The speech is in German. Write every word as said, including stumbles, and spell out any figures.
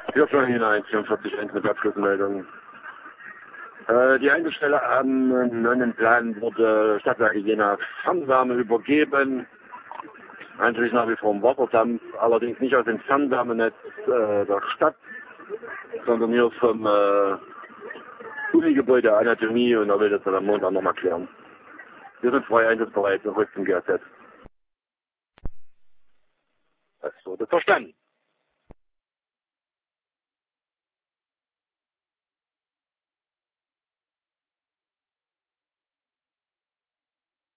vierundzwanzig hinein, vierundvierzig eins mit Abschlussmeldung. Äh, die Einzelstelle am neuen Plan wurde Stadtwerke Jena Fernwärme übergeben. Eigentlich nach wie vor im Wasserdampf, allerdings nicht aus dem Fernwärmenetz äh, der Stadt, sondern hier vom äh, Unigebäude Anatomie, und da will das dann am Montag nochmal klären. Wir sind frei einsatzbereit, zurück zum G A Z. Das wurde verstanden.